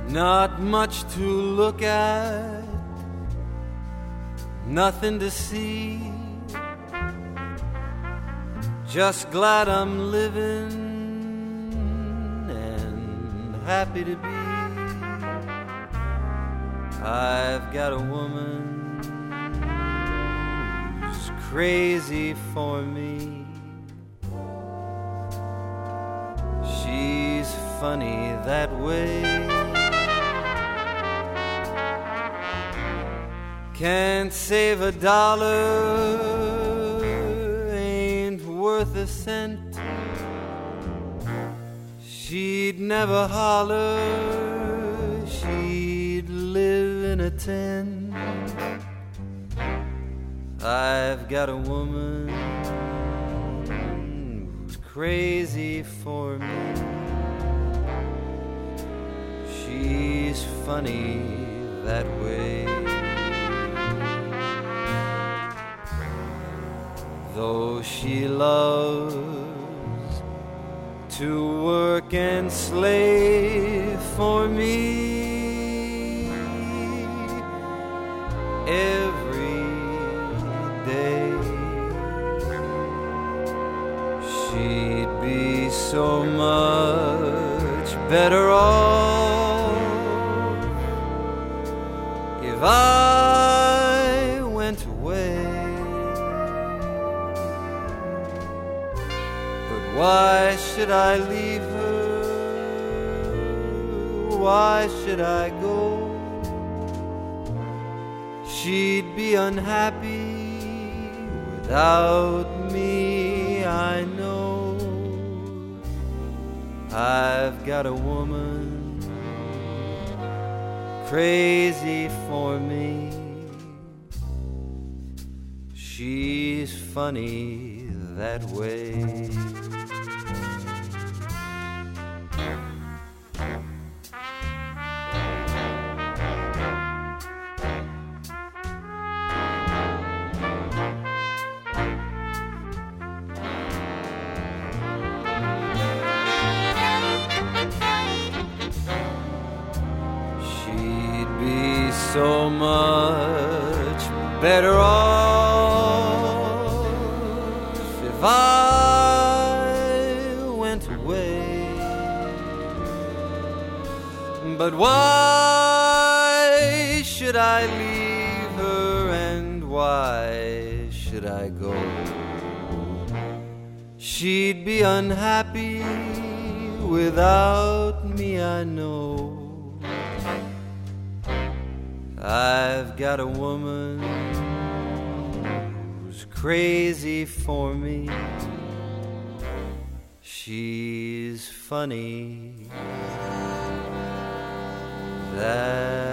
Not much to look at, nothing to see. Just glad I'm living and happy to be. I've got a woman who's crazy for me. She's funny that way. Can't save a dollar, ain't worth a cent. She'd never holler, she'd live in a tent. I've got a woman who's crazy for me. She's funny that way. Though she loves to work and slave for me every day, she'd be so much better off if I went away. Why should I leave her? Why should I go? She'd be unhappy without me, I know. I've got a woman crazy for me. She's funny that way. So much better off if I went away. But why should I leave her, and why should I go? She'd be unhappy without me, I know. I've got a woman who's crazy for me. She's funny that